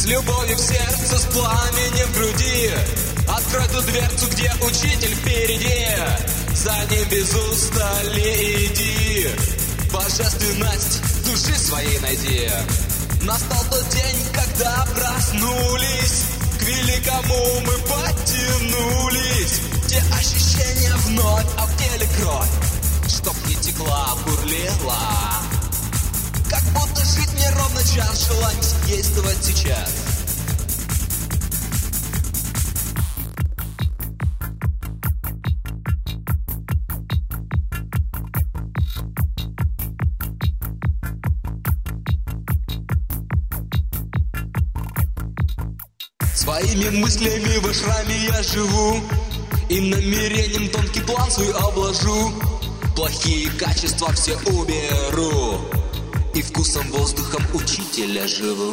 любовью в сердце, с пламенем в груди. Открой ту дверцу, где учитель впереди. За ним без устали иди. Божественность души своей найди. Настал тот день, когда проснулись. К великому мы подтянулись. Те ощущения вновь, а в теле кровь, чтоб не текла, бурлила. Как будто жить мне ровно час, желание действовать сейчас. Своими мыслями в ашраме я живу, и намерением тонкий план свой обложу. Плохие качества все уберу, и вкусом, воздухом учителя живу.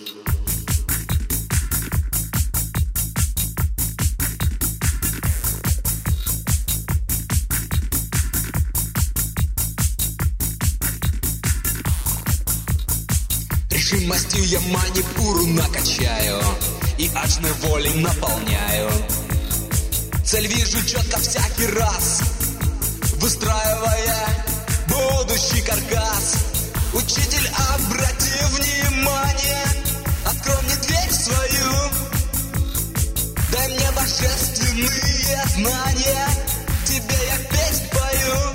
Решимостью я манипуру накачаю и ажной волей наполняю. Цель вижу четко всякий раз, выстраивая будущий каркас. Учитель, обрати внимание, открой мне дверь свою. Дай мне божественные знания, тебе я песнь пою.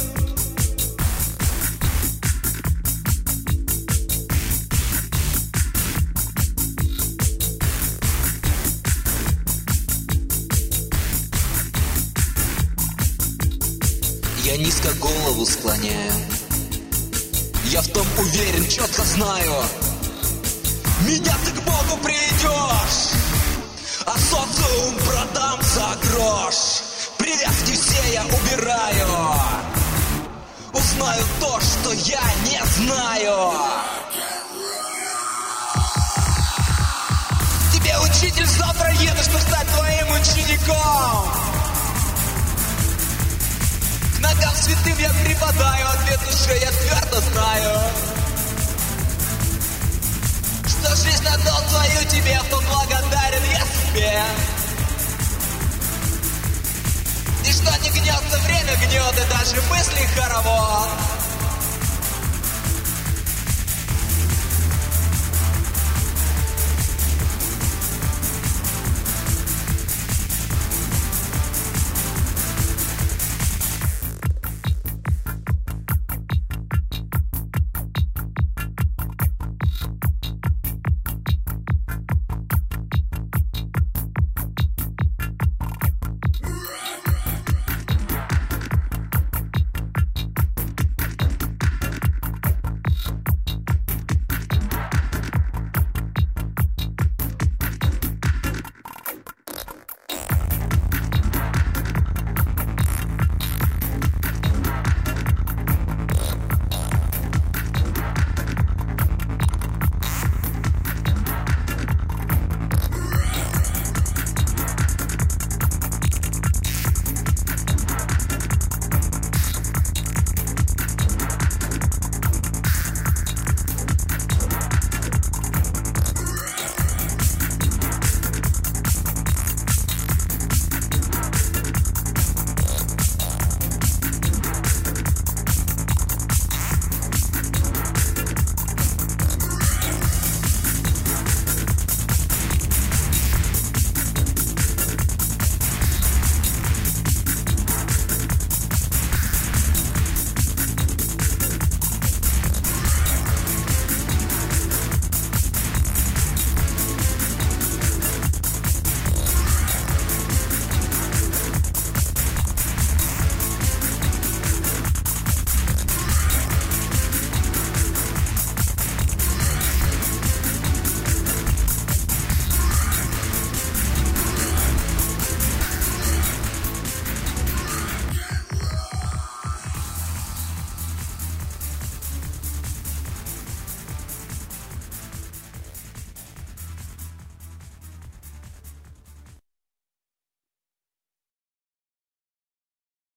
Я низко голову склоняю, я в том уверен, четко знаю. Меня ты к Богу придешь, а социум продам за грош. Привязки все я убираю, узнаю то, что я не знаю. Тебе, учитель, завтра еду, чтобы стать твоим учеником. К ногам святым я припадаю, ответ душе я твердо знаю, что жизнь отдал твою тебе, в том благодарен я себе. И что не гнется время, гнет, и даже мысли хоровод.